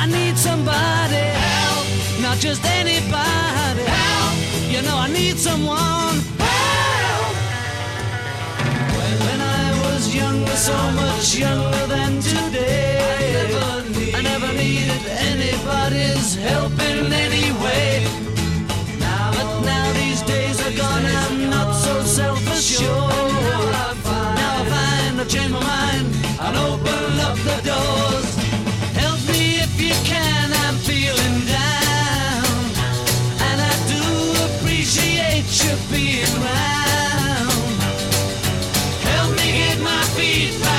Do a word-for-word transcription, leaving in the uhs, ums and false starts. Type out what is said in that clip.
I need somebody help, not just anybody help. You know I need someone help. When I was younger, so much younger than today, I never, need, I never needed anybody's help in any way. Now, but now these days are gone, I'm not so self-assured. Now I find, now I find I've changed my mind and open up the doors. Help me if you can, I'm feeling down, and I do appreciate you being round. Help me get my feet back